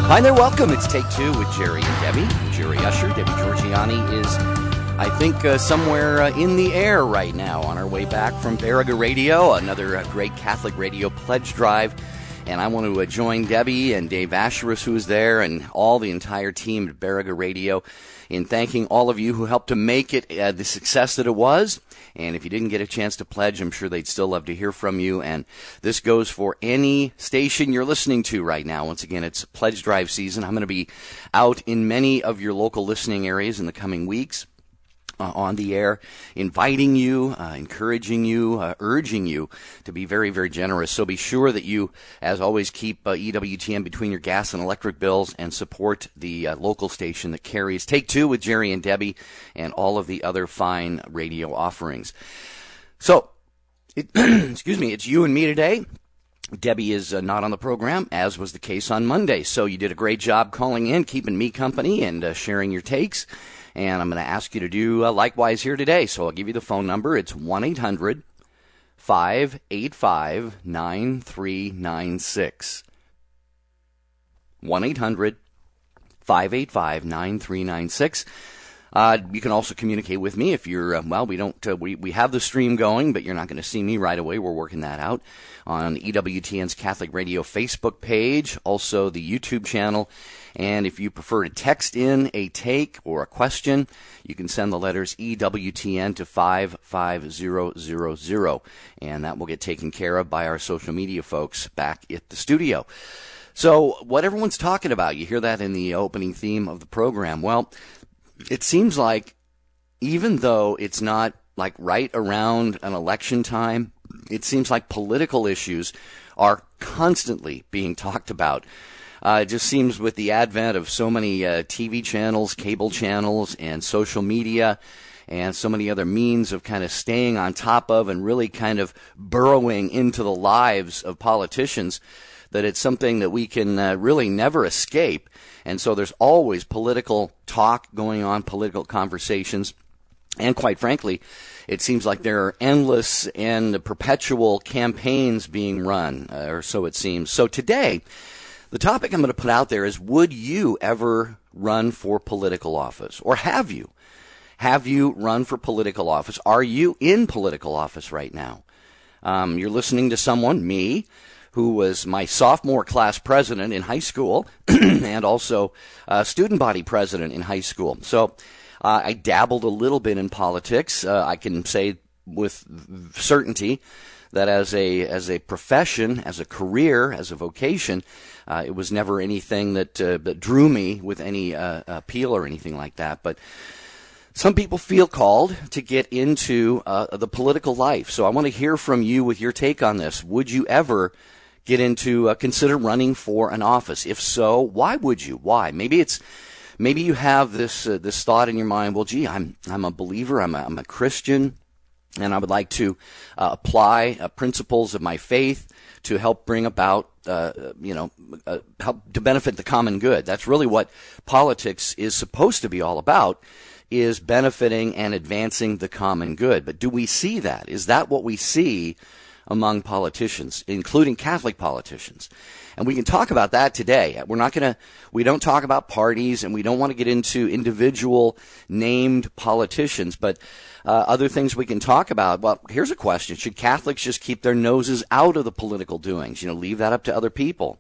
Hi there, welcome. It's Take Two with Jerry and Debbie. I'm Jerry Usher. Debbie Georgiani is, I think, somewhere in the air right now on our way back from Baraga Radio, another great Catholic radio pledge drive. And I want to join Debbie and Dave Asheris, who is there, and all the entire team at Baraga Radio in thanking all of you who helped to make it the success that it was. And if you didn't get a chance to pledge, I'm sure they'd still love to hear from you. And this goes for any station you're listening to right now. Once again, it's pledge drive season. I'm going to be out in many of your local listening areas in the coming weeks. On the air, inviting you, encouraging you, urging you to be very, very generous. So be sure that you, as always, keep EWTN between your gas and electric bills and support the local station that carries Take Two with Jerry and Debbie and all of the other fine radio offerings. So, excuse me, it's you and me today. Debbie is not on the program, as was the case on Monday. So you did a great job calling in, keeping me company, and sharing your takes. And I'm going to ask you to do likewise here today. So I'll give you the phone number. It's 1-800-585-9396. 1-800-585-9396. You can also communicate with me if you're, we have the stream going, but you're not going to see me right away. We're working that out on EWTN's Catholic Radio Facebook page, also the YouTube channel. And if you prefer to text in a take or a question, you can send the letters EWTN to 55000, and that will get taken care of by our social media folks back at the studio. So what everyone's talking about, you hear that in the opening theme of the program. Well, it seems like even though it's not like right around an election time, it seems like political issues are constantly being talked about. It just seems with the advent of so many TV channels, cable channels, and social media, and so many other means of kind of staying on top of and really kind of burrowing into the lives of politicians, that it's something that we can really never escape. And so there's always political talk going on, political conversations. And quite frankly, it seems like there are endless and perpetual campaigns being run, or so it seems. So today, the topic I'm going to put out there is, would you ever run for political office? Or have you? Have you run for political office? Are you in political office right now? You're listening to someone, me, who was my sophomore class president in high school and also student body president in high school. So I dabbled a little bit in politics. I can say with certainty that as a profession, as a career, as a vocation, it was never anything that drew me with any appeal or anything like that. But some people feel called to get into the political life. So I want to hear from you with your take on this. Would you ever get into consider running for an office? If so, why would you? Why? Maybe you have this thought in your mind. Well, gee, I'm a believer. I'm a Christian. And I would like to apply principles of my faith to help bring about, help to benefit the common good. That's really what politics is supposed to be all about, is benefiting and advancing the common good. But do we see that? Is that what we see among politicians, including Catholic politicians? And we can talk about that today. We don't talk about parties, and we don't want to get into individual named politicians, but other things we can talk about. Well, here's a question. Should Catholics just keep their noses out of the political doings? Leave that up to other people?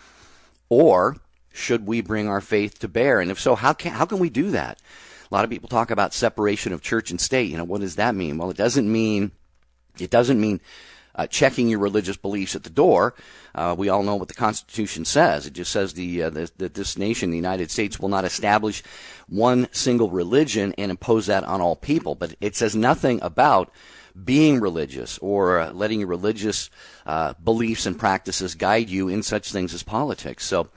Or should we bring our faith to bear? And if so, how can we do that? A lot of people talk about separation of church and state. What does that mean? Well, it doesn't mean checking your religious beliefs at the door. We all know what the Constitution says. It just says that this nation, the United States, will not establish one single religion and impose that on all people. But it says nothing about being religious or letting your religious beliefs and practices guide you in such things as politics. So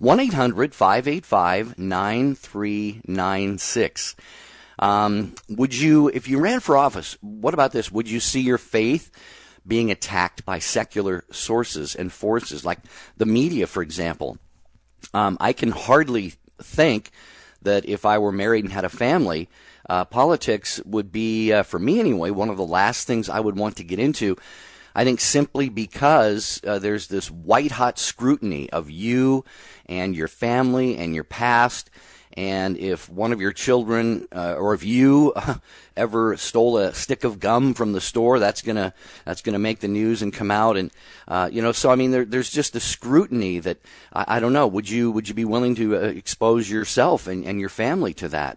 1-800-585-9396. Would you, if you ran for office, what about this? Would you see your faith being attacked by secular sources and forces like the media, for example? I can hardly think that if I were married and had a family, politics would be, for me anyway, one of the last things I would want to get into. I think simply because there's this white-hot scrutiny of you and your family and your past. And if one of your children or if you ever stole a stick of gum from the store, that's gonna make the news and come out. And so I mean, there's just the scrutiny that I don't know. Would you be willing to expose yourself and your family to that?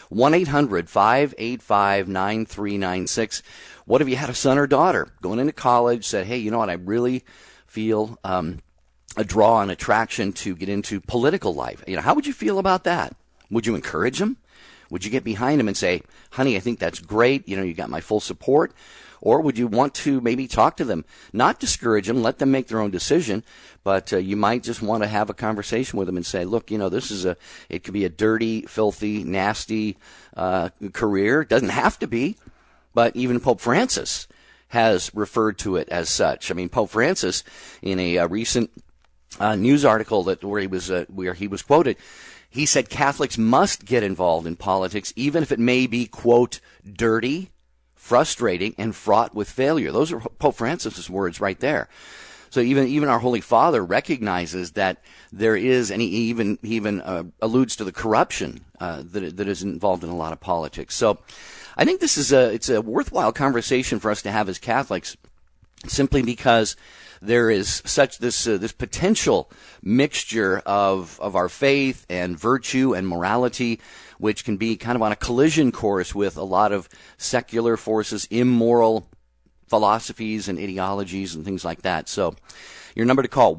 1-800-585-9396. What if you had a son or daughter going into college, said, hey, you know what, I really feel a draw and attraction to get into political life. How would you feel about that? Would you encourage them? Would you get behind them and say, honey, I think that's great. You got my full support. Or would you want to maybe talk to them, not discourage them, let them make their own decision, but you might just want to have a conversation with them and say, look, it could be a dirty, filthy, nasty career. It doesn't have to be, but even Pope Francis has referred to it as such. I mean, Pope Francis, in a recent news article where he was quoted, he said Catholics must get involved in politics, even if it may be, quote, dirty, frustrating, and fraught with failure. Those are Pope Francis's words right there. So even our Holy Father recognizes that there is, and he even alludes to the corruption that is involved in a lot of politics. So I think it's a worthwhile conversation for us to have as Catholics, simply because there is such this potential mixture of our faith and virtue and morality, which can be kind of on a collision course with a lot of secular forces, immoral philosophies and ideologies and things like that. So your number to call,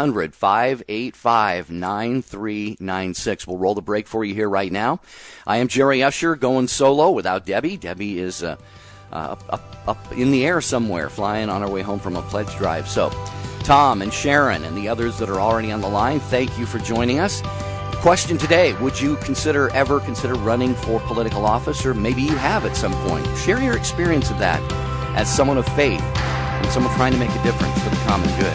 1-800-585-9396. We'll roll the break for you here right now. I am Jerry Usher, going solo without Debbie. Debbie is up in the air somewhere, flying on our way home from a pledge drive. So Tom and Sharon and the others that are already on the line, thank you for joining us. The question today, would you ever consider running for political office, or maybe you have at some point? Share your experience of that as someone of faith and someone trying to make a difference for the common good.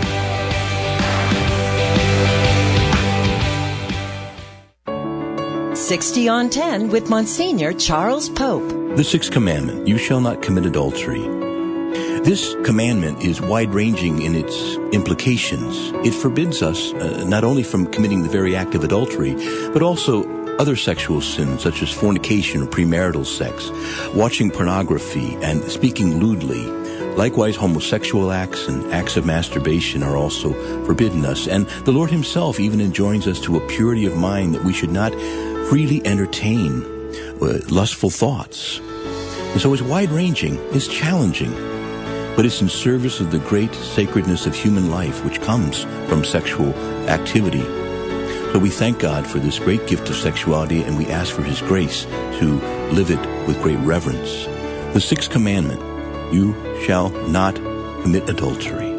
"60 on 10 with Monsignor Charles Pope. The sixth commandment, you shall not commit adultery. This commandment is wide-ranging in its implications. It forbids us not only from committing the very act of adultery, but also other sexual sins such as fornication or premarital sex, watching pornography, and speaking lewdly. Likewise, homosexual acts and acts of masturbation are also forbidden us. And the Lord himself even enjoins us to a purity of mind, that we should not freely entertain lustful thoughts. And so it's wide-ranging, it's challenging, but it's in service of the great sacredness of human life, which comes from sexual activity. So we thank God for this great gift of sexuality, and we ask for his grace to live it with great reverence. The sixth commandment, you shall not commit adultery.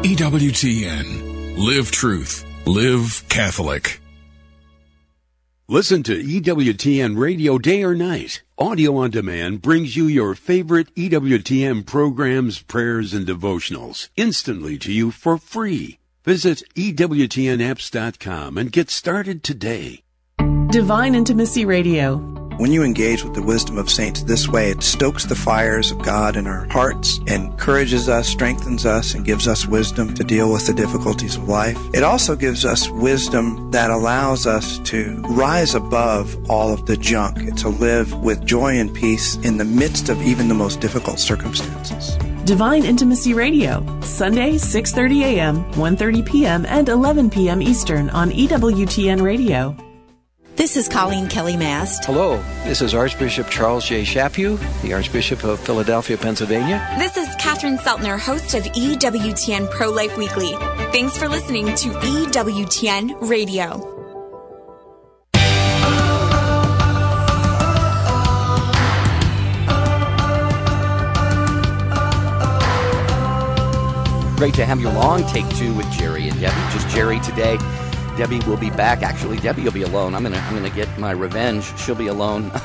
EWTN. Live truth. Live Catholic. Listen to EWTN Radio day or night. Audio on demand brings you your favorite EWTN programs, prayers, and devotionals instantly to you for free. Visit EWTNapps.com and get started today. Divine Intimacy Radio. When you engage with the wisdom of saints this way, it stokes the fires of God in our hearts, encourages us, strengthens us, and gives us wisdom to deal with the difficulties of life. It also gives us wisdom that allows us to rise above all of the junk, to live with joy and peace in the midst of even the most difficult circumstances. Divine Intimacy Radio, Sunday, 6:30 a.m., 1:30 p.m., and 11 p.m. Eastern on EWTN Radio. This is Colleen Kelly Mast. Hello, this is Archbishop Charles J. Chaput, the Archbishop of Philadelphia, Pennsylvania. This is Catherine Seltner, host of EWTN Pro-Life Weekly. Thanks for listening to EWTN Radio. Great to have you along. Take two with Jerry and Debbie. Just Jerry today. Debbie will be back. Actually, Debbie will be alone. I'm gonna get my revenge. She'll be alone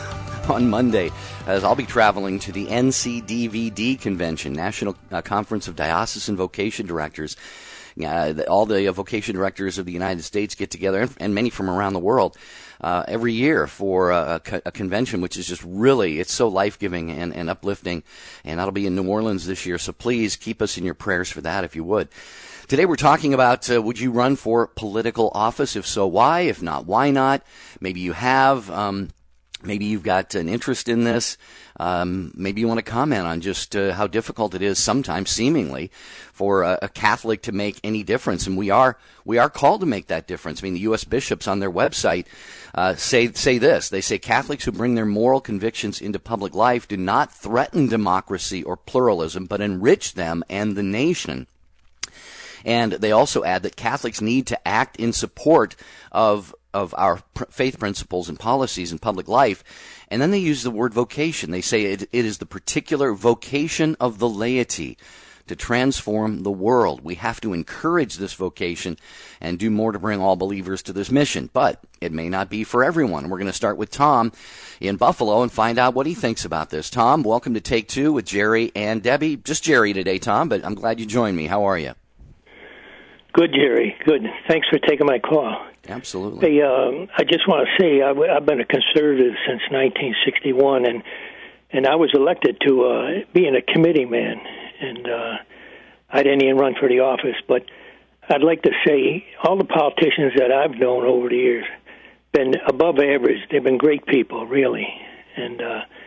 on Monday, as I'll be traveling to the NCDVD convention, National Conference of Diocesan Vocation Directors. All the vocation directors of the United States get together, and many from around the world, every year for a convention, which is just really, it's so life-giving and uplifting. And that'll be in New Orleans this year, so please keep us in your prayers for that if you would. Today we're talking about, would you run for political office? If so, why? If not, why not? Maybe you have. Maybe you've got an interest in this. Maybe you want to comment on just how difficult it is sometimes, seemingly, for a Catholic to make any difference. And we are called to make that difference. I mean, the U.S. bishops on their website say this. They say Catholics who bring their moral convictions into public life do not threaten democracy or pluralism, but enrich them and the nation. And they also add that Catholics need to act in support of our faith principles and policies in public life. And then they use the word vocation. They say it is the particular vocation of the laity to transform the world. We have to encourage this vocation and do more to bring all believers to this mission. But it may not be for everyone. We're going to start with Tom in Buffalo and find out what he thinks about this. Tom, welcome to Take Two with Jerry and Debbie. Just Jerry today, Tom, but I'm glad you joined me. How are you? Good, Jerry. Good. Thanks for taking my call. Absolutely. Hey, I just want to say I've been a conservative since 1961, and I was elected to being a committee man, and I didn't even run for the office. But I'd like to say all the politicians that I've known over the years been above average. They've been great people, really, and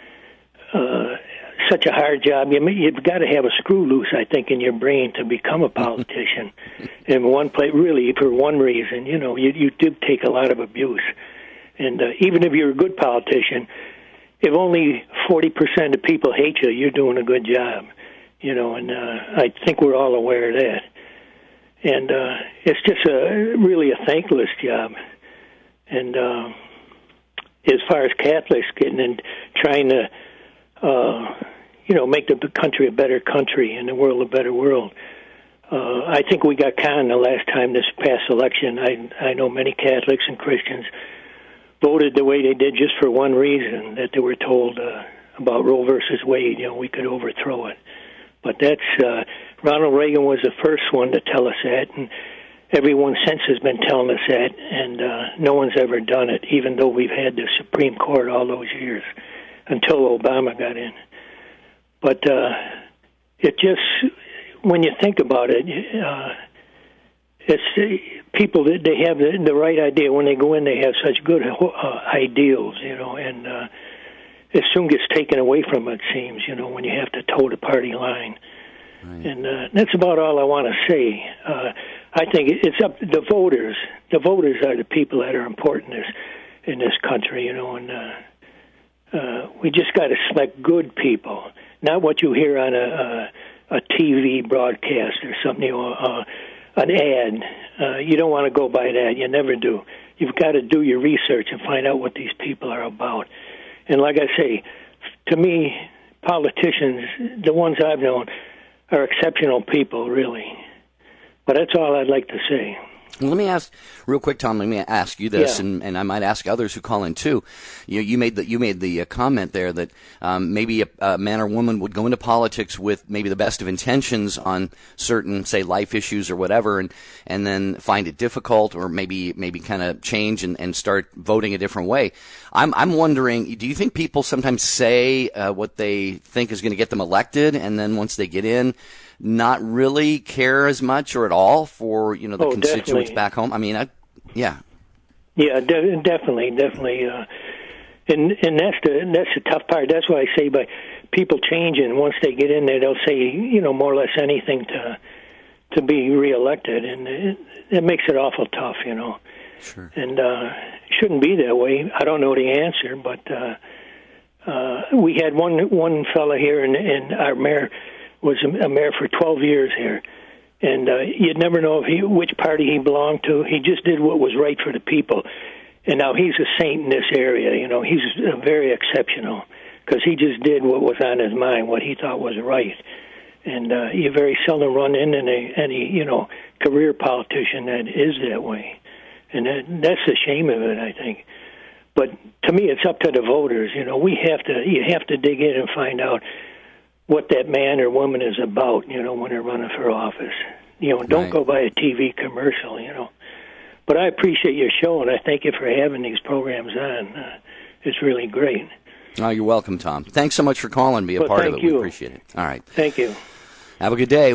such a hard job. You've got to have a screw loose, I think, in your brain to become a politician. In one place, really, for one reason, you do take a lot of abuse. And even if you're a good politician, if only 40% of people hate you, you're doing a good job. And I think we're all aware of that. And it's just really a thankless job. And as far as Catholics getting and trying to make the country a better country and the world a better world. I think we got conned the last time this past election. I know many Catholics and Christians voted the way they did just for one reason, that they were told about Roe versus Wade, we could overthrow it. But that's, Ronald Reagan was the first one to tell us that, and everyone since has been telling us that, and no one's ever done it, even though we've had the Supreme Court all those years, until Obama got in. But it just, when you think about it, it's people that they have the right idea. When they go in, they have such good ideals, and it soon gets taken away from them, it seems, when you have to toe the party line. Right. And that's about all I want to say. I think it's up to the voters. The voters are the people that are important in this country, and we just got to select good people, not what you hear on a TV broadcast or something, an ad. You don't want to go by that. You never do. You've got to do your research and find out what these people are about. And like I say, to me, politicians, the ones I've known, are exceptional people, really. But that's all I'd like to say. Well, let me ask real quick, Tom. Let me ask you this, and I might ask others who call in too. You made the comment there that maybe a man or woman would go into politics with maybe the best of intentions on certain, say, life issues or whatever, and then find it difficult, or maybe kind of change and start voting a different way. I'm wondering, do you think people sometimes say what they think is going to get them elected, and then once they get in, not really care as much or at all for the constituents definitely. Back home? I mean, definitely, and that's the tough part. That's why I say by people changing once they get in there, they'll say more or less anything to be reelected, and it makes it awful tough, Sure. And it shouldn't be that way. I don't know the answer, but we had one fella here, and our mayor was a mayor for 12 years here, and you'd never know which party he belonged to. He just did what was right for the people, and now he's a saint in this area. He's very exceptional because he just did what was on his mind, what he thought was right. And you very seldom run into any career politician that is that way, and that's the shame of it, I think. But to me, it's up to the voters. You have to dig in and find out what that man or woman is about, when they're running for office. Don't go by a TV commercial, But I appreciate your show, and I thank you for having these programs on. It's really great. Oh, you're welcome, Tom. Thanks so much for calling. Be a part of it. We appreciate it. All right. Thank you. Have a good day.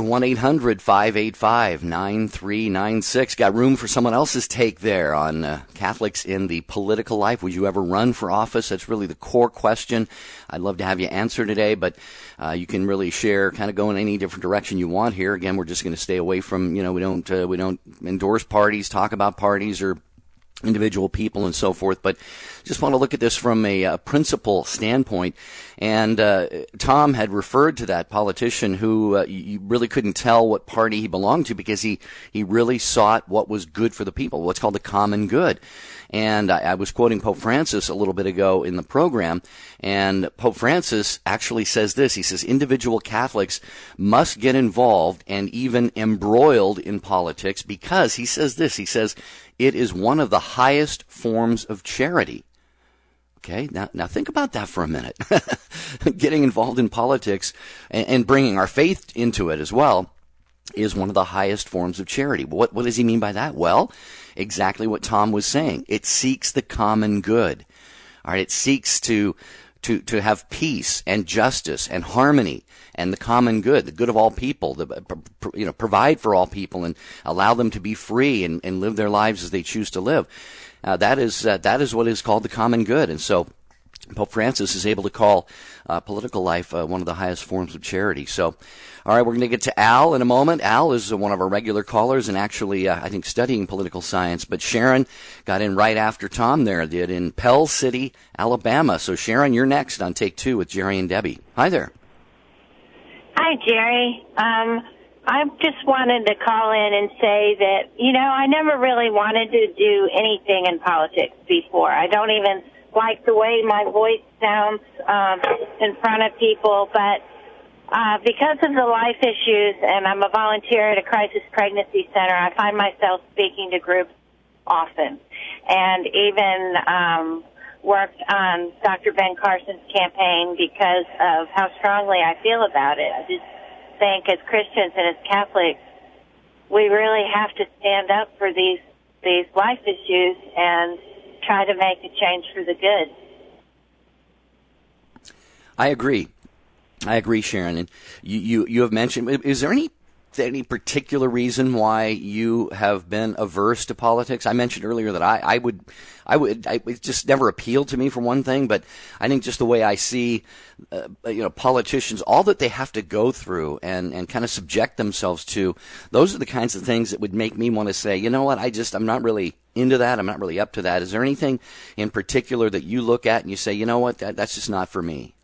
1-800-585-9396. Got room for someone else's take there on Catholics in the political life. Would you ever run for office? That's really the core question. I'd love to have you answer today, but you can really share, kind of go in any different direction you want here. Again, we're just going to stay away from, we don't endorse parties, talk about parties or individual people and so forth, but just want to look at this from a principle standpoint. And Tom had referred to that politician who you really couldn't tell what party he belonged to because he really sought what was good for the people, what's called the common good. And I was quoting Pope Francis a little bit ago in the program, and Pope Francis actually says this. He says, individual Catholics must get involved and even embroiled in politics because, he says this, he says, it is one of the highest forms of charity. Okay, now think about that for a minute. Getting involved in politics and bringing our faith into it as well is one of the highest forms of charity. What does he mean by that? Well, exactly what Tom was saying. It seeks the common good. All right, it seeks to have peace and justice and harmony and the common good, the good of all people, provide for all people and allow them to be free and live their lives as they choose to live. That is what is called the common good. And so Pope Francis is able to call political life one of the highest forms of charity. So, all right, we're going to get to Al in a moment. Al is one of our regular callers and actually, I think, studying political science. But Sharon got in right after Tom there did in Pell City, Alabama. So, Sharon, you're next on Take Two with Jerry and Debbie. Hi there. Hi, Jerry. I just wanted to call in and say that, I never really wanted to do anything in politics before. I don't even like the way my voice sounds in front of people, but because of the life issues, and I'm a volunteer at a crisis pregnancy center, I find myself speaking to groups often, and even worked on Dr. Ben Carson's campaign because of how strongly I feel about it. I just think as Christians and as Catholics, we really have to stand up for these life issues and try to make a change for the good. I agree, Sharon. And you have mentioned, is there any particular reason why you have been averse to politics? I mentioned earlier that it just never appealed to me for one thing, but I think just the way I see, politicians, all that they have to go through and kind of subject themselves to, those are the kinds of things that would make me want to say, you know what, I'm not really into that. I'm not really up to that. Is there anything in particular that you look at and you say, you know what, that's just not for me?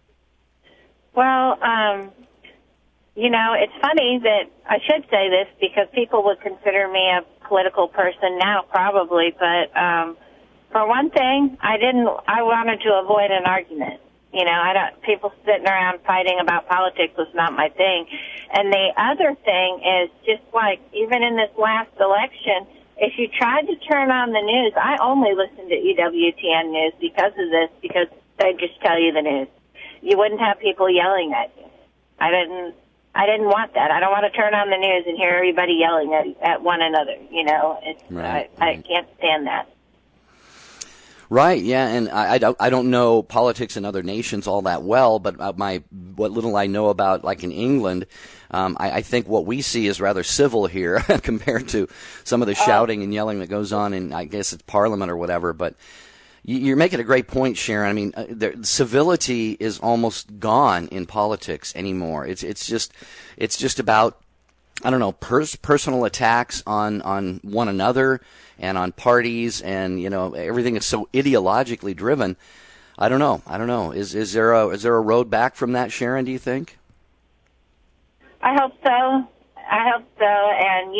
Well, it's funny that I should say this because people would consider me a political person now, probably. But for one thing, I wanted to avoid an argument. People sitting around fighting about politics was not my thing. And the other thing is just like even in this last election, if you tried to turn on the news, I only listened to EWTN News because of this, because they just tell you the news. You wouldn't have people yelling at you. I didn't want that. I don't want to turn on the news and hear everybody yelling at one another. Right. I can't stand that. Right, yeah, and I don't know politics in other nations all that well, but what little I know about, like in England, I think what we see is rather civil here compared to some of the shouting and yelling that goes on in, I guess it's Parliament or whatever. But you're making a great point, Sharon. I mean, civility is almost gone in politics anymore. It's just about, I don't know, personal attacks on one another and on parties, and everything is so ideologically driven. I don't know. Is there a road back from that, Sharon? Do you think? I hope so. And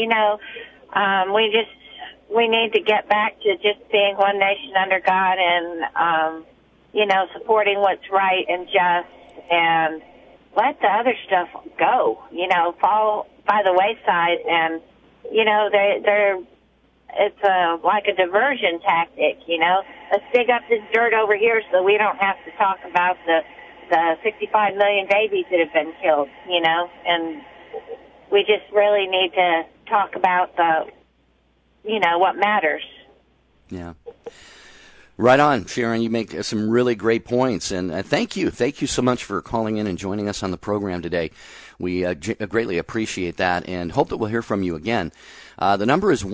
we need to get back to just being one nation under God, and supporting what's right and just, and let the other stuff go. Fall by the wayside, and they're it's like a diversion tactic, you know. Let's dig up this dirt over here so we don't have to talk about the 65 million babies that have been killed, you know. And we just really need to talk about what matters. Yeah. Right on, Sharon. You make some really great points, and thank you so much for calling in and joining us on the program today. We greatly appreciate that, and hope that we'll hear from you again. The number is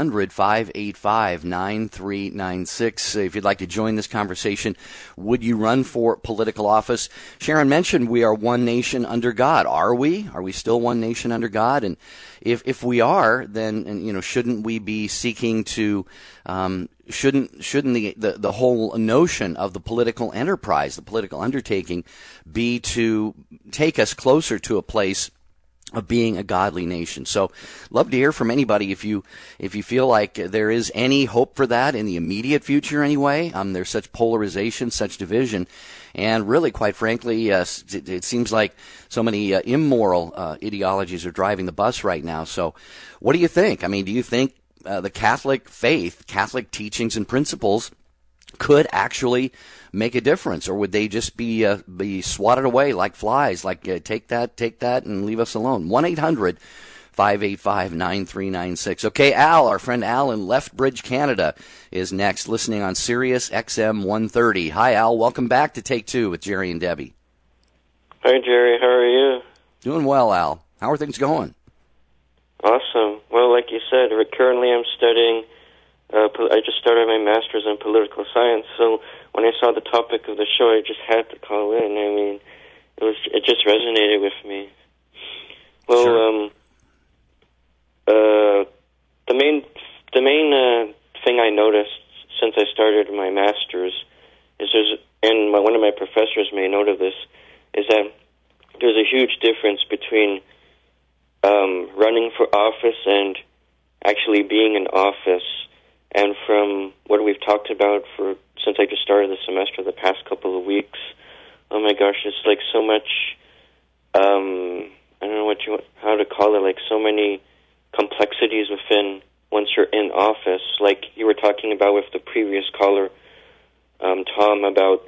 1-800-585-9396. If you'd like to join this conversation, would you run for political office? Sharon mentioned we are one nation under God. Are we? Are we still one nation under God? And if we are, then shouldn't we be seeking to shouldn't the whole notion of the political enterprise, the political undertaking, be to take us closer to a place of being a godly nation? So love to hear from anybody if you feel like there is any hope for that in the immediate future anyway. There's such polarization, such division, and really, quite frankly, it seems like so many immoral ideologies are driving the bus right now. So what do you think? I mean, do you think the Catholic faith, Catholic teachings and principles could actually make a difference, or would they just be swatted away like flies? Like take that, and leave us alone. 1-800-585-9396. Okay, Al, our friend Al in Lethbridge, Canada, is next, listening on Sirius XM 130. Hi, Al. Welcome back to Take Two with Jerry and Debbie. Hi, Jerry. How are you? Doing well, Al. How are things going? Awesome. Well, like you said, currently I'm studying. I just started my master's in political science, so when I saw the topic of the show, I just had to call in. I mean, it just resonated with me. Well, sure. The main thing I noticed since I started my master's is one of my professors made note of this, is that there's a huge difference between running for office and actually being in office. And from what we've talked about since I just started the semester, the past couple of weeks, oh my gosh, it's like so much, I don't know how to call it, like so many complexities within once you're in office. Like you were talking about with the previous caller, Tom, about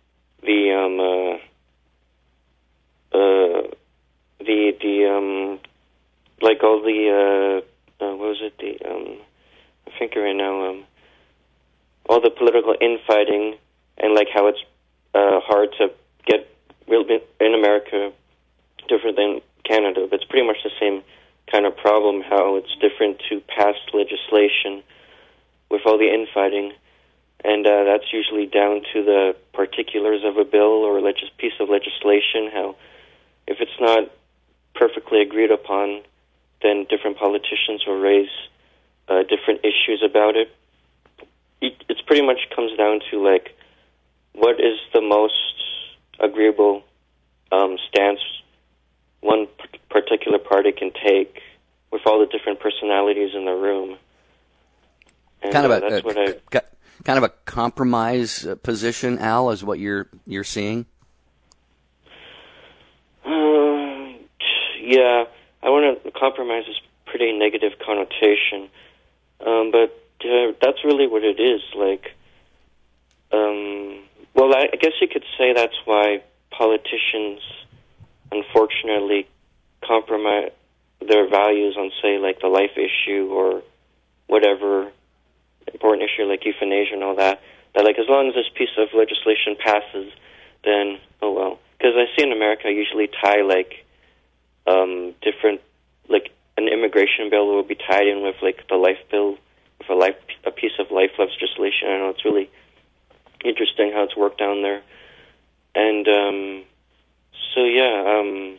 like all the, what was it, I'm thinking right now, all the political infighting and like how it's hard to get in America, different than Canada, but it's pretty much the same kind of problem, how it's different to pass legislation with all the infighting, and that's usually down to the particulars of a bill or a piece of legislation, how if it's not perfectly agreed upon, then different politicians will raise different issues about it. It's pretty much comes down to like what is the most agreeable stance one particular party can take with all the different personalities in the room. And kind of a compromise position, Al, is what you're seeing. Yeah, compromise is pretty negative connotation. But that's really what it is. Like, well, I guess you could say that's why politicians, unfortunately, compromise their values on, say, like the life issue or whatever important issue like euthanasia and all that. That, like, as long as this piece of legislation passes, then, oh well. Because I see in America, I usually tie, like, different, like, an immigration bill will be tied in with, like, the life bill, with a piece of life legislation. I know it's really interesting how it's worked down there. And, so, yeah,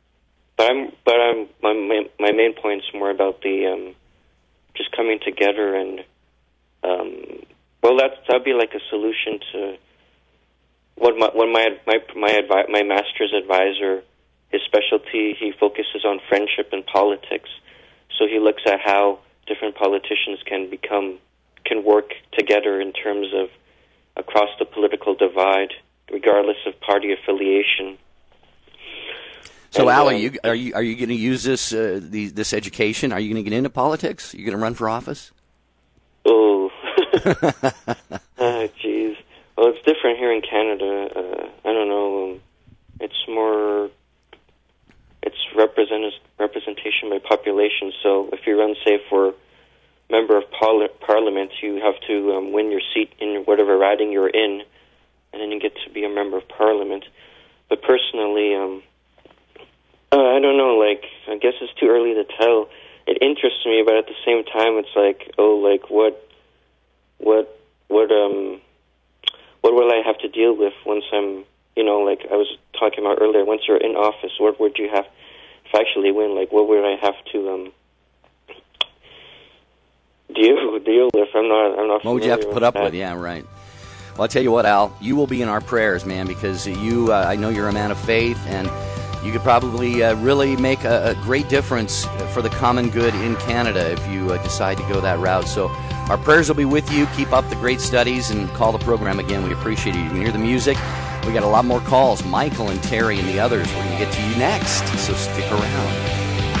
my main point is more about the, just coming together and, well, that'd be like a solution to what my master's advisor, his specialty, he focuses on friendship and politics. So he looks at how different politicians can work together in terms of across the political divide, regardless of party affiliation. So, Al, are you going to use this this education? Are you going to get into politics? Are you going to run for office? Oh. Jeez. Well, it's different here in Canada. I don't know. It's more... It's representation by population. So if you run, say, for member of parliament, you have to win your seat in whatever riding you're in, and then you get to be a member of parliament. But personally, I don't know, like, I guess it's too early to tell. It interests me, but at the same time, it's like, oh, like, what will I have to deal with once I'm, like I was talking about earlier, once you're in office, what would you have, if I actually win, like, what would I have to, deal with? I'm not. What would you have to put up with? Yeah, right. Well, I'll tell you what, Al, you will be in our prayers, man, because you, I know you're a man of faith, and you could probably really make a great difference for the common good in Canada if you decide to go that route. So our prayers will be with you. Keep up the great studies and call the program again. We appreciate it. You can hear the music. We got a lot more calls. Michael and Terry and the others. We're going to get to you next, so stick around.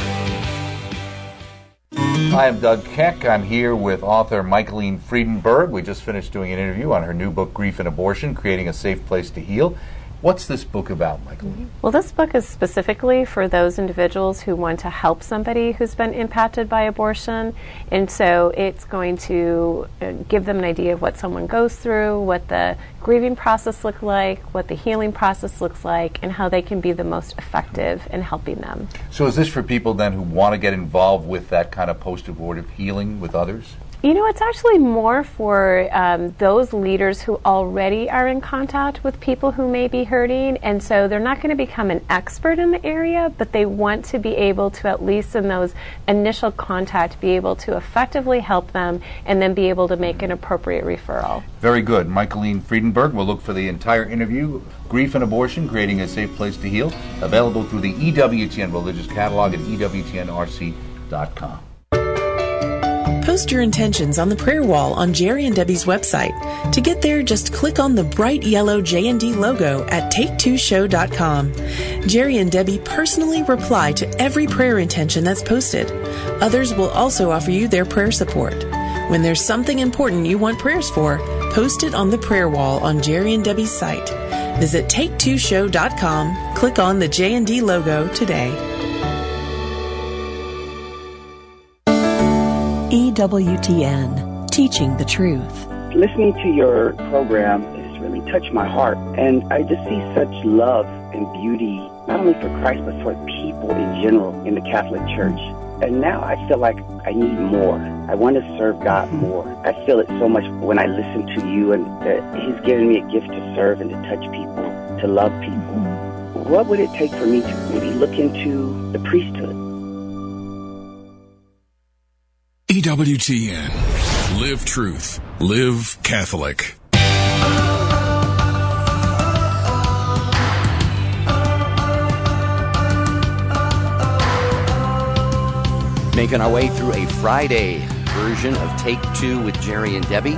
Hi, I'm Doug Keck. I'm here with author Michaeline Friedenberg. We just finished doing an interview on her new book, Grief and Abortion, Creating a Safe Place to Heal. What's this book about, Michaeline? Well, this book is specifically for those individuals who want to help somebody who's been impacted by abortion. And so it's going to give them an idea of what someone goes through, what the grieving process looks like, what the healing process looks like, and how they can be the most effective in helping them. So is this for people then who want to get involved with that kind of post-abortive healing with others? It's actually more for those leaders who already are in contact with people who may be hurting, and so they're not going to become an expert in the area, but they want to be able to, at least in those initial contact, be able to effectively help them and then be able to make an appropriate referral. Very good. Michaeline Friedenberg. We'll look for the entire interview, Grief and Abortion, Creating a Safe Place to Heal, available through the EWTN Religious Catalog at EWTNRC.com. Post your intentions on the prayer wall on Jerry and Debbie's website. To get there, just click on the bright yellow J&D logo at take2show.com. Jerry and Debbie personally reply to every prayer intention that's posted. Others will also offer you their prayer support. When there's something important you want prayers for, post it on the prayer wall on Jerry and Debbie's site. Visit take2show.com, click on the J&D logo today. EWTN, Teaching the Truth. Listening to your program has really touched my heart, and I just see such love and beauty, not only for Christ, but for people in general in the Catholic Church. And now I feel like I need more. I want to serve God more. I feel it so much when I listen to you, and that He's given me a gift to serve and to touch people, to love people. What would it take for me to maybe look into the priesthood? EWTN. Live truth. Live Catholic. Making our way through a Friday version of Take Two with Jerry and Debbie.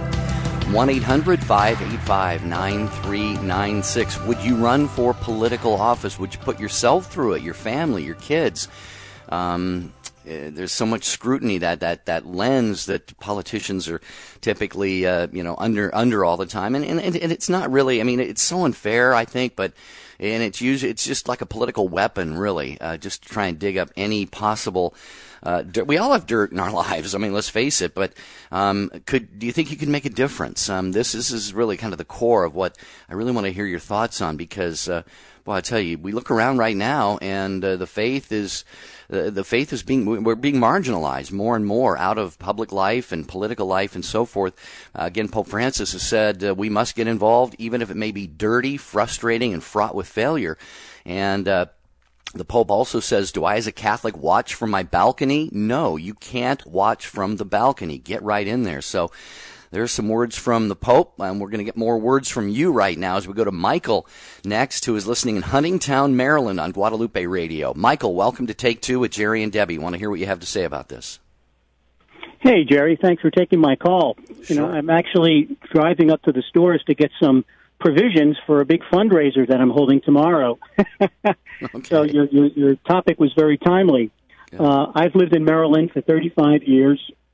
1-800-585-9396. Would you run for political office? Would you put yourself through it, your family, your kids? There's so much scrutiny, that lens that politicians are typically under all the time, and it's not really. I mean, it's so unfair, I think, and it's just like a political weapon, really. Just to try and dig up any possible dirt. We all have dirt in our lives. I mean, let's face it. But do you think you can make a difference? This is really kind of the core of what I really want to hear your thoughts on, because well, I tell you, we look around right now, and the faith is we're being marginalized more and more out of public life and political life and so forth. Again, Pope Francis has said we must get involved, even if it may be dirty, frustrating, and fraught with failure. And the Pope also says, do I as a Catholic watch from my balcony? No, you can't watch from the balcony. Get right in there. So there's some words from the Pope, and we're going to get more words from you right now as we go to Michael next, who is listening in Huntingtown, Maryland on Guadalupe Radio. Michael, welcome to Take Two with Jerry and Debbie. Want to hear what you have to say about this? Hey, Jerry, thanks for taking my call. Sure. I'm actually driving up to the stores to get some provisions for a big fundraiser that I'm holding tomorrow. Okay. So your topic was very timely. Yeah. I've lived in Maryland for 35 years.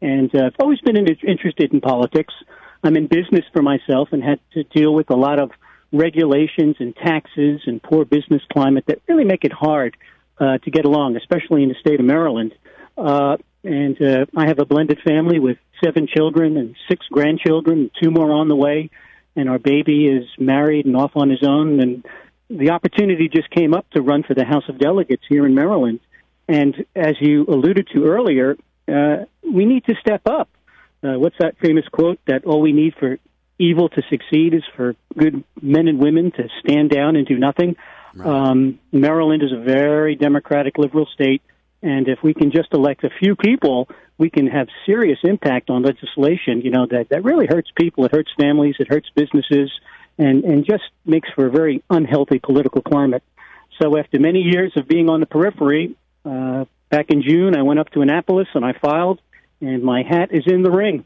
And I've always been interested in politics. I'm in business for myself and had to deal with a lot of regulations and taxes and poor business climate that really make it hard to get along, especially in the state of Maryland. And I have a blended family with 7 children and 6 grandchildren, 2 more on the way. And our baby is married and off on his own. And the opportunity just came up to run for the House of Delegates here in Maryland. And as you alluded to earlier, we need to step up. What's that famous quote that all we need for evil to succeed is for good men and women to stand down and do nothing? Right. Maryland is a very democratic, liberal state. And if we can just elect a few people, we can have serious impact on legislation, that really hurts people, it hurts families, it hurts businesses, and just makes for a very unhealthy political climate. So after many years of being on the periphery, back in June, I went up to Annapolis and I filed, and my hat is in the ring.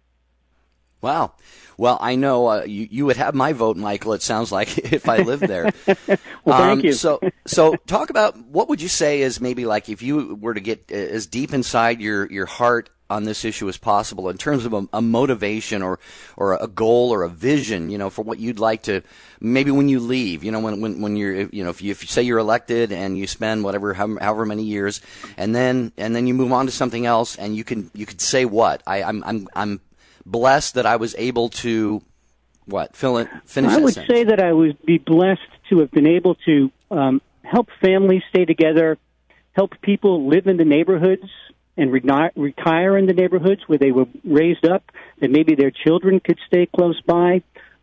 Wow. Well, I know you would have my vote, Michael, it sounds like, if I lived there. Well, thank you. So talk about, what would you say is maybe like if you were to get as deep inside your heart on this issue as possible in terms of a motivation or a goal or a vision, for what you'd like to, maybe when you leave, when you're, if you say you're elected and you spend however many years and then you move on to something else and you could say what? I'm blessed that I was able to, finish I would sentence. say that I would be blessed to have been able to help families stay together, help people live in the neighborhoods and retire in the neighborhoods where they were raised up, that maybe their children could stay close by.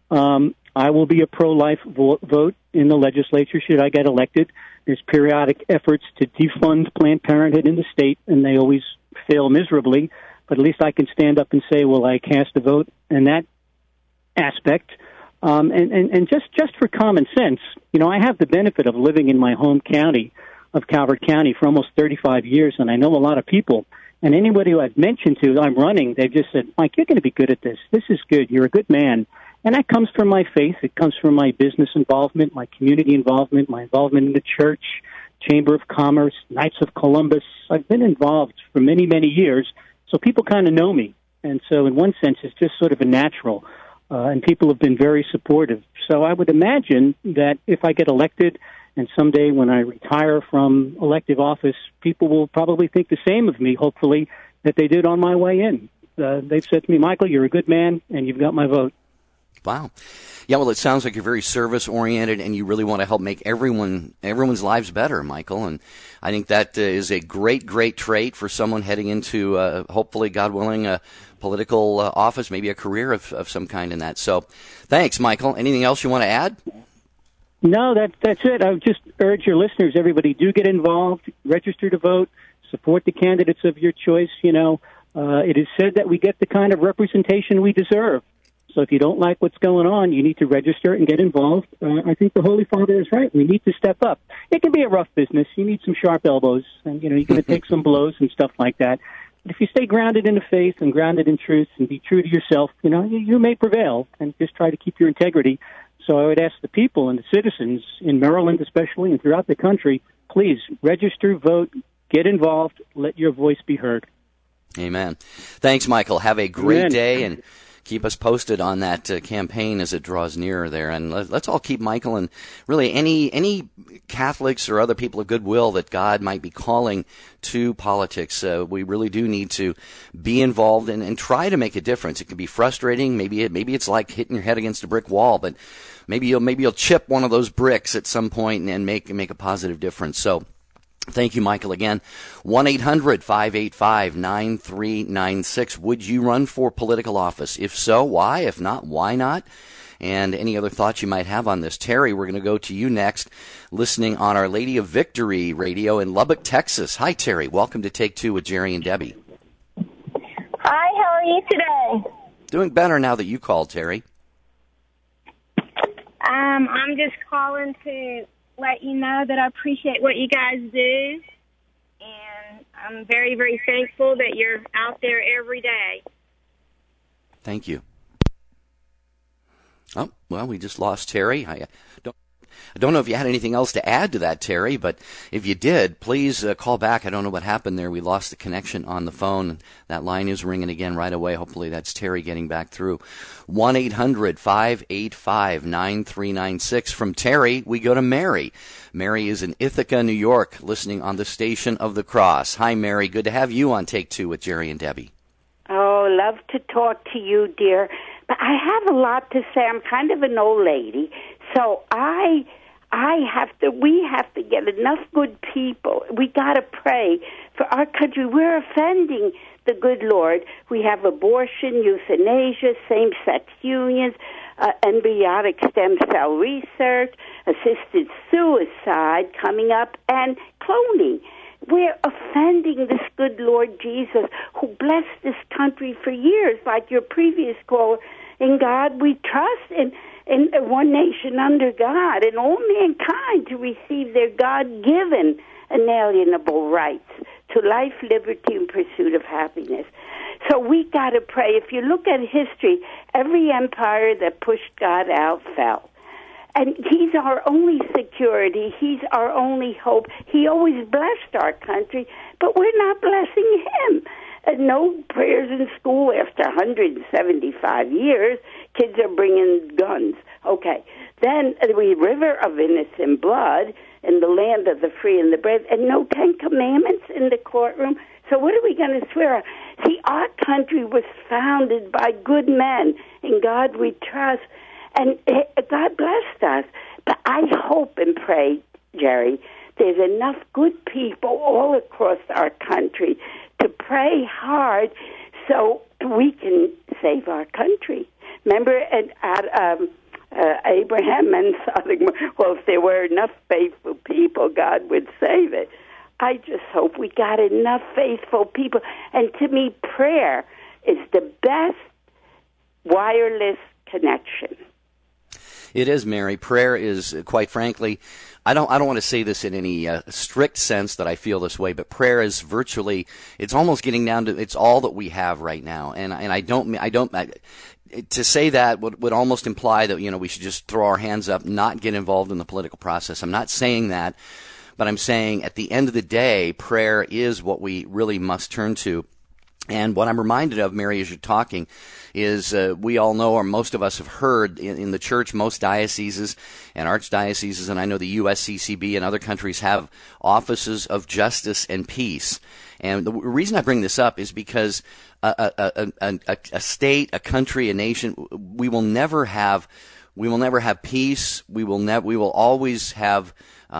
I will be a pro-life vote in the legislature should I get elected. There's periodic efforts to defund Planned Parenthood in the state, and they always fail miserably. But at least I can stand up and say, well, I cast a vote in that aspect. And just for common sense, I have the benefit of living in my home county of Calvert County for almost 35 years, and I know a lot of people. And anybody who I've mentioned to, I'm running, they've just said, Mike, you're going to be good at this. This is good. You're a good man. And that comes from my faith. It comes from my business involvement, my community involvement, my involvement in the church, Chamber of Commerce, Knights of Columbus. I've been involved for many, many years. So people kind of know me. And so in one sense, it's just sort of a natural. And people have been very supportive. So I would imagine that if I get elected and someday when I retire from elective office, people will probably think the same of me, hopefully, that they did on my way in. They've said to me, Michael, you're a good man, and you've got my vote. Wow. Yeah, well, it sounds like you're very service-oriented, and you really want to help make everyone's lives better, Michael. And I think that is a great, great trait for someone heading into, hopefully, God willing, a political office, maybe a career of some kind in that. So thanks, Michael. Anything else you want to add? No, that's it. I would just urge your listeners, everybody, do get involved, register to vote, support the candidates of your choice. It is said that we get the kind of representation we deserve. So if you don't like what's going on, you need to register and get involved. I think the Holy Father is right. We need to step up. It can be a rough business. You need some sharp elbows, and you're going to take some blows and stuff like that. But if you stay grounded in the faith and grounded in truth and be true to yourself, you may prevail, and just try to keep your integrity. So I would ask the people and the citizens in Maryland especially and throughout the country, please register, vote, get involved, let your voice be heard. Amen. Thanks, Michael. Have a great Amen. day, and keep us posted on that campaign as it draws nearer there. And let's all keep Michael and really any Catholics or other people of goodwill that God might be calling to politics. We really do need to be involved and try to make a difference. It can be frustrating. Maybe it's like hitting your head against a brick wall, but maybe you'll chip one of those bricks at some point and make a positive difference. So thank you, Michael, again. 1-800-585-9396. Would you run for political office? If so, why? If not, why not? And any other thoughts you might have on this. Terry, we're going to go to you next, listening on Our Lady of Victory radio in Lubbock, Texas. Hi, Terry. Welcome to Take Two with Jerry and Debbie. Hi, how are you today? Doing better now that you called, Terry. I'm just calling to let you know that I appreciate what you guys do, and I'm very, very thankful that you're out there every day. Thank you. Oh, well, we just lost Terry. I don't know if you had anything else to add to that, Terry, but if you did, please call back. I don't know what happened there. We lost the connection on the phone. That line is ringing again right away. Hopefully that's Terry getting back through. 1-800-585-9396. From Terry, we go to Mary. Mary is in Ithaca, New York, listening on the Station of the Cross. Hi, Mary. Good to have you on Take Two with Jerry and Debbie. Oh, love to talk to you, dear. But I have a lot to say. I'm kind of an old lady, so we have to get enough good people. We got to pray for our country. We're offending the good Lord. We have abortion, euthanasia, same-sex unions, embryonic stem cell research, assisted suicide coming up, and cloning. We're offending this good Lord Jesus, who blessed this country for years, like your previous caller. In God we trust, in one nation under God, and all mankind to receive their God-given inalienable rights to life, liberty, and pursuit of happiness. So we got to pray. If you look at history, every empire that pushed God out fell. And he's our only security. He's our only hope. He always blessed our country, but we're not blessing him. No prayers in school after 175 years. Kids are bringing guns. Okay. Then we river of innocent blood in the land of the free and the brave, and no 10 Commandments in the courtroom. So what are we going to swear on? See, our country was founded by good men. In God we trust. And God blessed us. But I hope and pray, Jerry, there's enough good people all across our country to pray hard so we can save our country. Remember Abraham and Sodom? Well, if there were enough faithful people, God would save it. I just hope we got enough faithful people. And to me, prayer is the best wireless connection. It is, Mary. Prayer is, quite frankly, I don't want to say this in any strict sense that I feel this way, but prayer is virtually, it's almost getting down to, it's all that we have right now. And to say that would almost imply that, we should just throw our hands up, not get involved in the political process. I'm not saying that, but I'm saying at the end of the day, prayer is what we really must turn to. And what I'm reminded of, Mary, as you're talking, is we all know, or most of us have heard, in the church, most dioceses and archdioceses, and I know the USCCB and other countries have offices of justice and peace. And the reason I bring this up is because a state, a country, a nation, we will never have peace. We will always have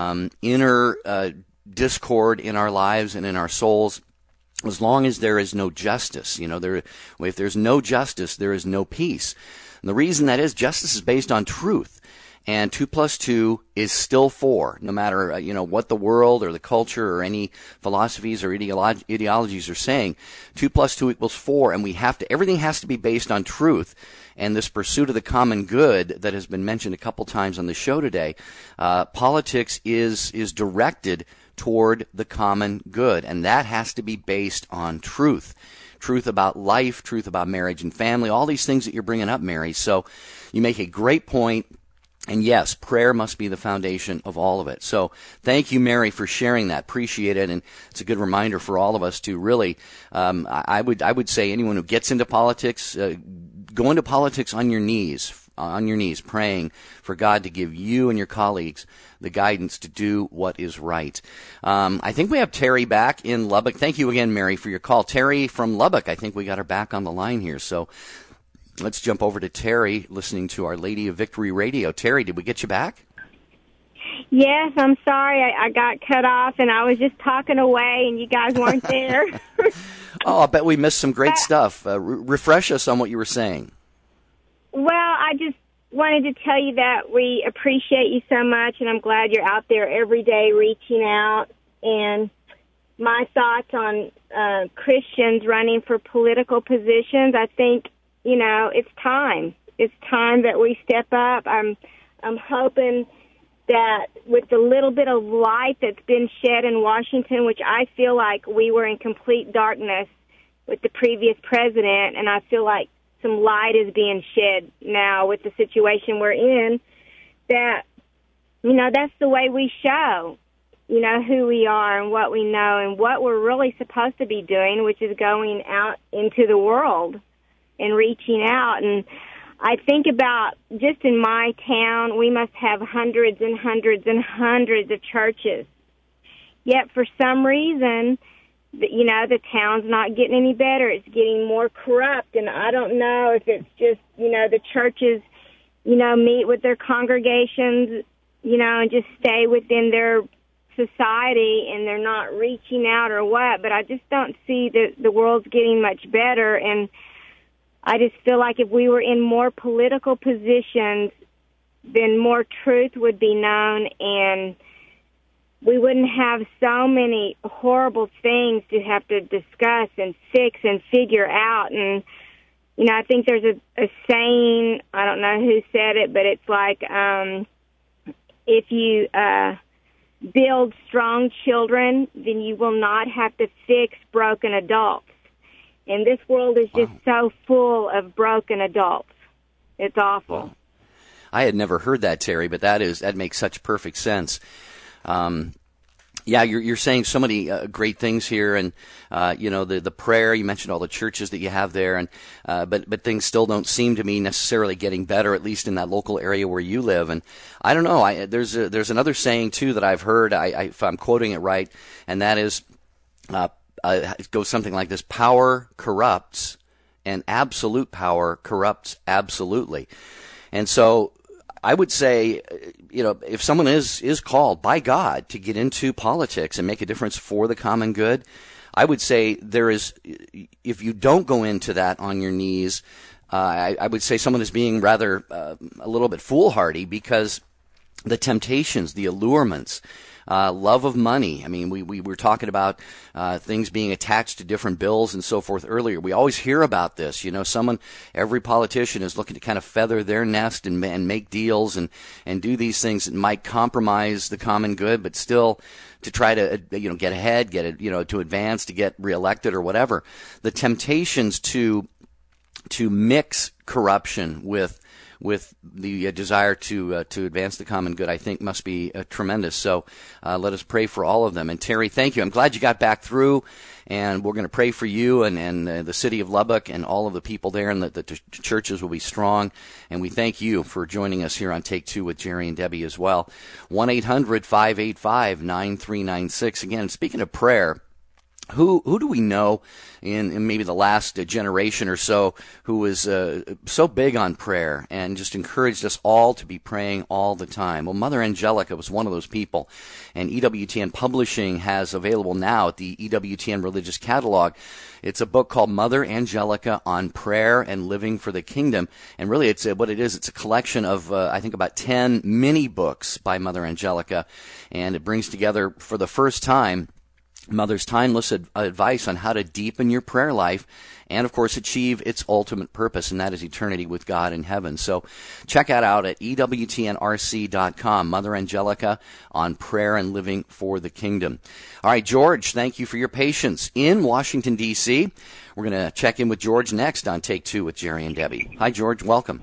inner discord in our lives and in our souls. As long as there is no justice, if there's no justice, there is no peace. And the reason that is, justice is based on truth. And 2 + 2 is still 4, no matter, what the world or the culture or any philosophies or ideologies are saying. 2 + 2 = 4, and everything has to be based on truth. And this pursuit of the common good that has been mentioned a couple times on the show today, politics is directed toward the common good, and that has to be based on truth. Truth about life, truth about marriage and family, all these things that you're bringing up, Mary. So you make a great point, and yes, prayer must be the foundation of all of it. So thank you, Mary, for sharing that. Appreciate it, and it's a good reminder for all of us to really, I would say anyone who gets into politics, go into politics on your knees, praying for God to give you and your colleagues the guidance to do what is right. I think we have Terry back in Lubbock. Thank you again, Mary, for your call. Terry from Lubbock, I think we got her back on the line here. So let's jump over to Terry, listening to Our Lady of Victory Radio. Terry, did we get you back? Yes, I'm sorry. I got cut off, and I was just talking away, and you guys weren't there. Oh, I bet we missed some great stuff. Refresh us on what you were saying. Well, I just wanted to tell you that we appreciate you so much, and I'm glad you're out there every day reaching out. And my thoughts on Christians running for political positions, I think, it's time. It's time that we step up. I'm hoping that with the little bit of light that's been shed in Washington, which I feel like we were in complete darkness with the previous president, and I feel like some light is being shed now with the situation we're in, that that's the way we show, who we are and what we know and what we're really supposed to be doing, which is going out into the world and reaching out. And I think about just in my town, we must have hundreds and hundreds and hundreds of churches. Yet for some reason, the town's not getting any better. It's getting more corrupt. And I don't know if it's just, the churches, meet with their congregations, and just stay within their society and they're not reaching out or what. But I just don't see the world's getting much better. And I just feel like if we were in more political positions, then more truth would be known and we wouldn't have so many horrible things to have to discuss and fix and figure out. And, I think there's a saying, I don't know who said it, but it's like, if you build strong children, then you will not have to fix broken adults. And this world is just so full of broken adults. It's awful. Well, I had never heard that, Terry, but that makes such perfect sense. You're saying so many great things here, and the prayer. You mentioned all the churches that you have there, and but things still don't seem to me necessarily getting better, at least in that local area where you live. And I don't know. There's another saying too that I've heard. If I'm quoting it right, and that is, it goes something like this: "Power corrupts, and absolute power corrupts absolutely." And so I would say, if someone is called by God to get into politics and make a difference for the common good, I would say if you don't go into that on your knees, I would say someone is being rather a little bit foolhardy, because the temptations, the allurements, love of money. I mean, we were talking about things being attached to different bills and so forth earlier. We always hear about this. Every politician is looking to kind of feather their nest and make deals and do these things that might compromise the common good, but still to try to get ahead, to advance, to get reelected or whatever. The temptations to mix corruption with the desire to advance the common good, I think, must be tremendous. So let us pray for all of them. And Terry, thank you. I'm glad you got back through, and we're going to pray for you and the city of Lubbock and all of the people there, and that the churches will be strong. And we thank you for joining us here on Take Two with Jerry and Debbie as well. 1-800-585-9396. Again, speaking of prayer, who do we know in maybe the last generation or so who was so big on prayer and just encouraged us all to be praying all the time? Well, Mother Angelica was one of those people, and EWTN Publishing has available now at the EWTN Religious Catalog. It's a book called Mother Angelica on Prayer and Living for the Kingdom, and really it's a collection of I think about 10 mini books by Mother Angelica, and it brings together for the first time Mother's timeless advice on how to deepen your prayer life and, of course, achieve its ultimate purpose, and that is eternity with God in heaven. So check that out at EWTNRC.com, Mother Angelica on Prayer and Living for the Kingdom. All right, George, thank you for your patience in Washington, D.C. We're going to check in with George next on Take Two with Jerry and Debbie. Hi, George. Welcome.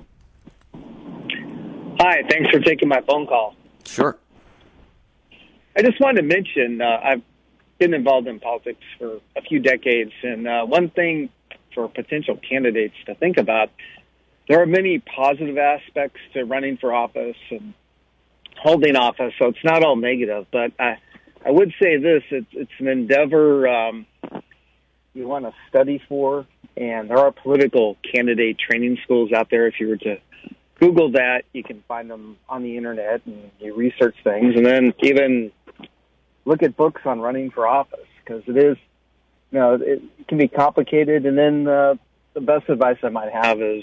Hi. Thanks for taking my phone call. Sure. I just wanted to mention I've been involved in politics for a few decades, and one thing for potential candidates to think about, there are many positive aspects to running for office and holding office, so it's not all negative, but I would say this, it's an endeavor you want to study for, and there are political candidate training schools out there. If you were to Google that, you can find them on the internet, and you research things, and then even look at books on running for office, because it is, it can be complicated. And then the best advice I might have is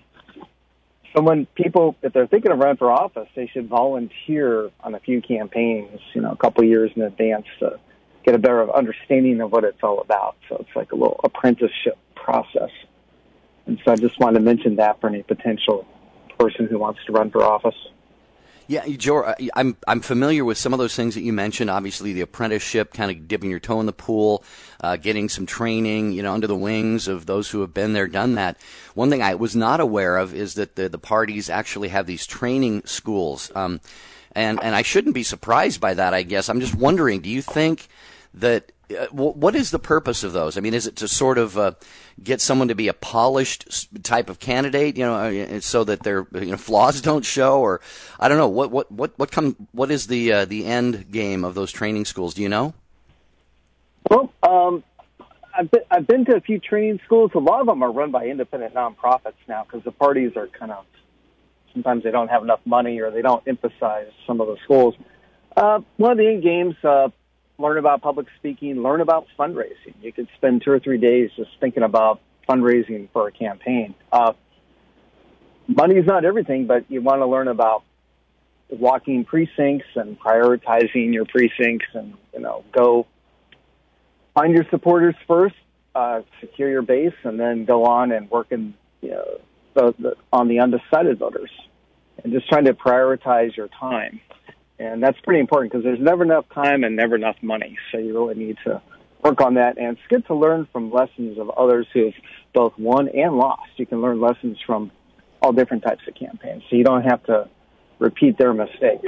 people, if they're thinking of running for office, they should volunteer on a few campaigns, a couple of years in advance to get a better understanding of what it's all about. So it's like a little apprenticeship process. And so I just wanted to mention that for any potential person who wants to run for office. Yeah, George, I'm familiar with some of those things that you mentioned. Obviously, the apprenticeship, kind of dipping your toe in the pool, getting some training, under the wings of those who have been there, done that. One thing I was not aware of is that the parties actually have these training schools. And I shouldn't be surprised by that, I guess. I'm just wondering, do you think that what is the purpose of those? I mean, is it to sort of get someone to be a polished type of candidate, so that their flaws don't show, or I don't know what is the end game of those training schools? Do you know? Well, I've been to a few training schools. A lot of them are run by independent nonprofits now because the parties are sometimes they don't have enough money or they don't emphasize some of the schools. One of the end games. Learn about public speaking, learn about fundraising. You could spend 2 or 3 days just thinking about fundraising for a campaign. Money's not everything, but you want to learn about walking precincts and prioritizing your precincts and, go find your supporters first, secure your base, and then go on and work on the undecided voters and just trying to prioritize your time. And that's pretty important because there's never enough time and never enough money. So you really need to work on that. And it's good to learn from lessons of others who've both won and lost. You can learn lessons from all different types of campaigns. So you don't have to repeat their mistakes.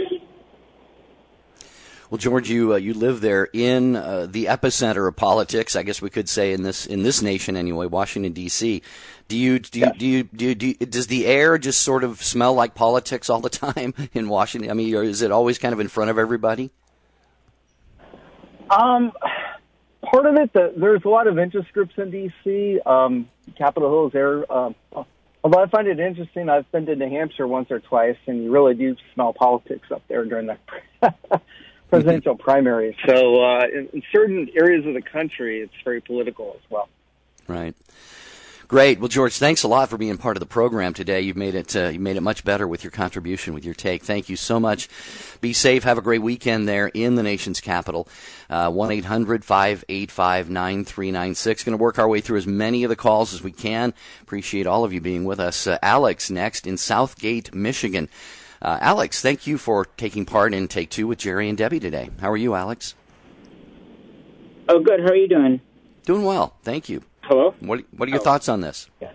Well, George, you live there in the epicenter of politics, I guess we could say in this nation anyway, Washington D.C. Does the air just sort of smell like politics all the time in Washington? I mean, or is it always kind of in front of everybody? Part of it, there's a lot of interest groups in D.C. Capitol Hill is there. Although I find it interesting, I've been to New Hampshire once or twice, and you really do smell politics up there during the presidential primaries. So in certain areas of the country, it's very political as well. Right. Great. Well, George, thanks a lot for being part of the program today. You've made it much better with your contribution, with your take. Thank you so much. Be safe. Have a great weekend there in the nation's capital. 1-800-585-9396. Going to work our way through as many of the calls as we can. Appreciate all of you being with us. Alex next in Southgate, Michigan. Alex, thank you for taking part in Take Two with Jerry and Debbie today. How are you, Alex? Oh, good. How are you doing? Doing well. Thank you. Hello? What are your thoughts on this? Yeah.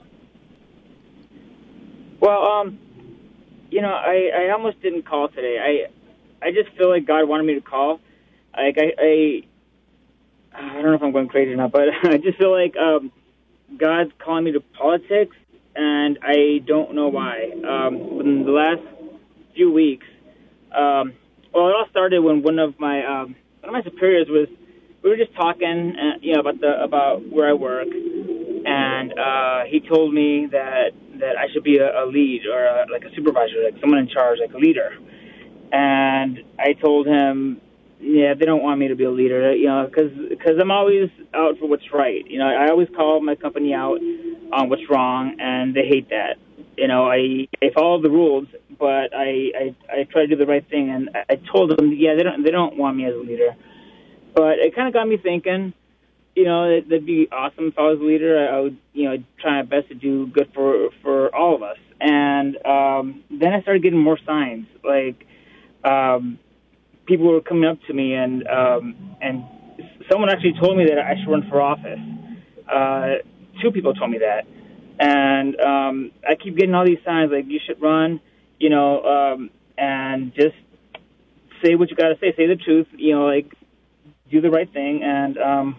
Well, I almost didn't call today. I just feel like God wanted me to call. Like I don't know if I'm going crazy or not, but I just feel like God's calling me to politics, and I don't know why. In the last few weeks, it all started when one of my superiors we were just talking, about where I work, and he told me that I should be a lead or like a supervisor, like someone in charge, like a leader. And I told him, yeah, they don't want me to be a leader, because I'm always out for what's right. I always call my company out on what's wrong, and they hate that. I follow the rules, but I try to do the right thing. And I told them, yeah, they don't want me as a leader. But it kind of got me thinking, it'd be awesome if I was a leader. I would, try my best to do good for all of us. And then I started getting more signs, like people were coming up to me, and someone actually told me that I should run for office. 2 people told me that. And I keep getting all these signs, like, you should run, and just say what you got to say the truth, do the right thing, and,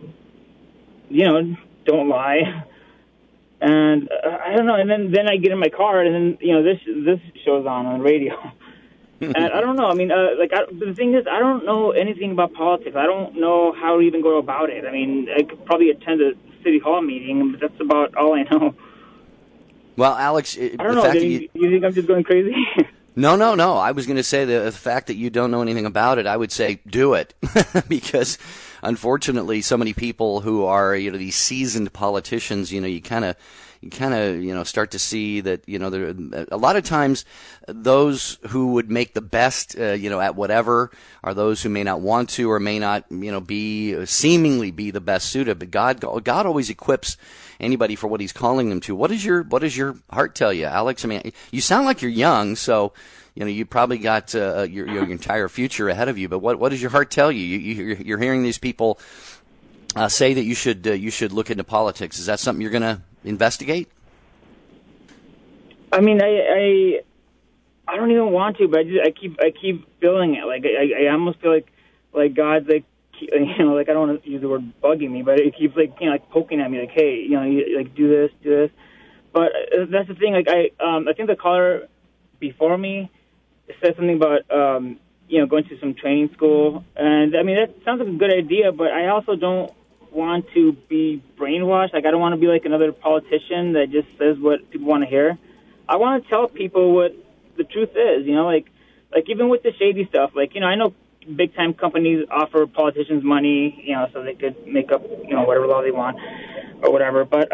don't lie. And I don't know, and then I get in my car, and then, this show's on the radio. And I don't know, I mean, the thing is, I don't know anything about politics. I don't know how to even go about it. I mean, I could probably attend a city hall meeting, but that's about all I know. Well, Alex, I don't know, you think I'm just going crazy? No. I was going to say the fact that you don't know anything about it, I would say do it. Because, unfortunately, so many people who are, these seasoned politicians, you kind of, start to see that, there, a lot of times those who would make the best, at whatever are those who may not want to or may not, seemingly be the best suited. But God always equips anybody for what He's calling them to. What does your heart tell you, Alex? I mean, you sound like you're young, so you probably got your entire future ahead of you. But what does your heart tell you? You're hearing these people say that you should look into politics. Is that something you're going to investigate? I mean, I don't even want to, but I keep feeling it. Like I almost feel like God's like, you know, like I don't want to use the word bugging me, but it keeps like, you know, like poking at me, like, hey, you know, you, like do this. But that's the thing. Like I think the caller before me said something about you know, going to some training school, and I mean that sounds like a good idea, but I also don't want to be brainwashed. Like I don't want to be like another politician that just says what people want to hear. I want to tell people what the truth is. You know, like even with the shady stuff. Like, you know, I know big time companies offer politicians money, you know, so they could make up, you know, whatever law they want or whatever. But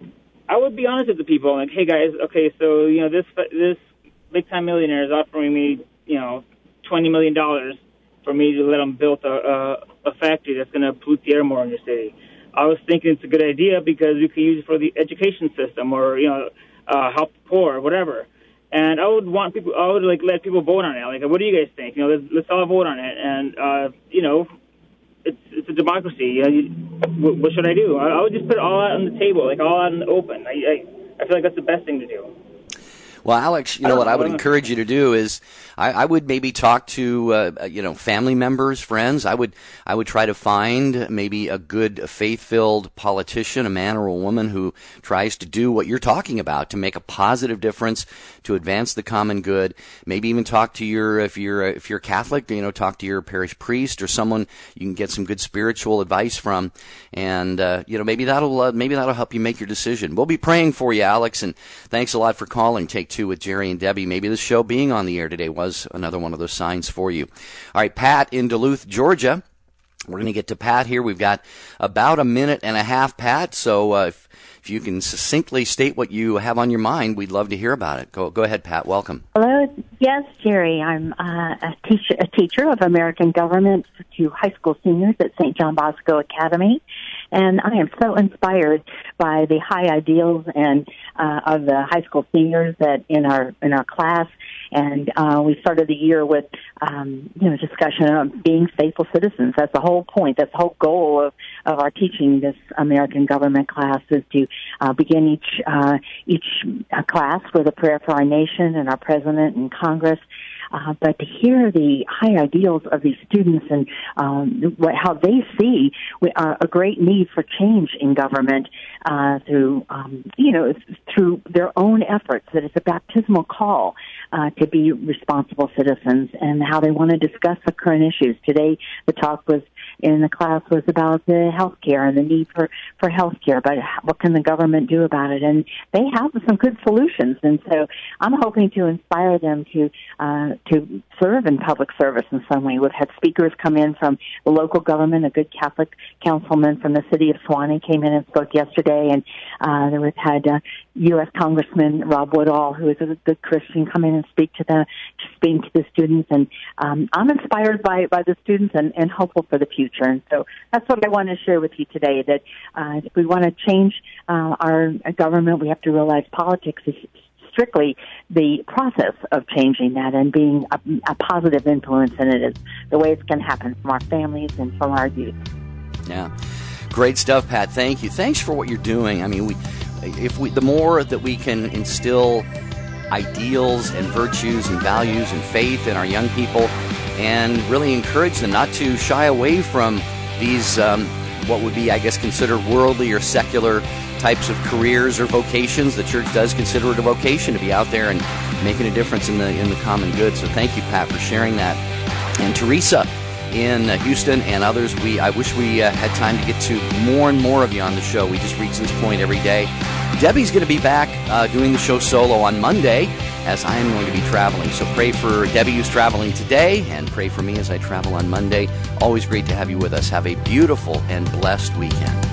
I would be honest with the people, like, hey guys, okay, so you know this big time millionaire is offering me, you know, $20 million for me to let them build a factory that's going to pollute the air more in your city. I was thinking it's a good idea because we could use it for the education system or, you know, help the poor or whatever. And I would like let people vote on it. Like, what do you guys think? You know, let's all vote on it. And, you know, it's a democracy. You know, what should I do? I would just put it all out on the table, like all out in the open. I feel like that's the best thing to do. Well, Alex, you know what I would encourage you to do is I would maybe talk to you know, family members, friends. I would try to find maybe a good faith-filled politician, a man or a woman who tries to do what you're talking about, to make a positive difference, to advance the common good. Maybe even talk to if you're Catholic, you know, talk to your parish priest or someone you can get some good spiritual advice from, and you know, maybe that'll help you make your decision. We'll be praying for you, Alex, and thanks a lot for calling. Take Two with Jerry and Debbie. Maybe the show being on the air today was another one of those signs for you. All right, Pat in Duluth, Georgia. We're going to get to Pat here. We've got about a minute and a half, Pat. So if you can succinctly state what you have on your mind, we'd love to hear about it. Go ahead, Pat. Welcome. Hello. Yes, Jerry. I'm a teacher of American government to high school seniors at St. John Bosco Academy. And I am so inspired by the high ideals and of the high school seniors that in our class. And we started the year with discussion of being faithful citizens. That's the whole point. That's the whole goal of our teaching this American government class, is to begin each class with a prayer for our nation and our president and Congress. But to hear the high ideals of these students and how they see a great need for change in government through their own efforts, that it's a baptismal call to be responsible citizens, and how they want to discuss the current issues. Today, the talk in the class was about the health care and the need for health care, but what can the government do about it? And they have some good solutions, and so I'm hoping to inspire them to serve in public service in some way. We've had speakers come in from the local government. A good Catholic councilman from the city of Suwanee came in and spoke yesterday, and we've had U.S. Congressman Rob Woodall, who is a good Christian, come in and speak to the students. And I'm inspired by the students and hopeful for the future. And so that's what I want to share with you today, that if we want to change our government, we have to realize politics is strictly the process of changing that, and being a positive influence in it is the way it's going to happen from our families and from our youth. Yeah. Great stuff, Pat. Thank you. Thanks for what you're doing. I mean, the more that we can instill ideals and virtues and values and faith in our young people, and really encourage them not to shy away from these what would be, I guess, considered worldly or secular types of careers or vocations. The church does consider it a vocation to be out there and making a difference in the common good. So thank you, Pat, for sharing that. And Teresa in Houston and others, I wish we had time to get to more and more of you on the show. We just reach this point every day. Debbie's going to be back doing the show solo on Monday, as I am going to be traveling. So pray for Debbie, who's traveling today, and pray for me as I travel on Monday. Always great to have you with us. Have a beautiful and blessed weekend.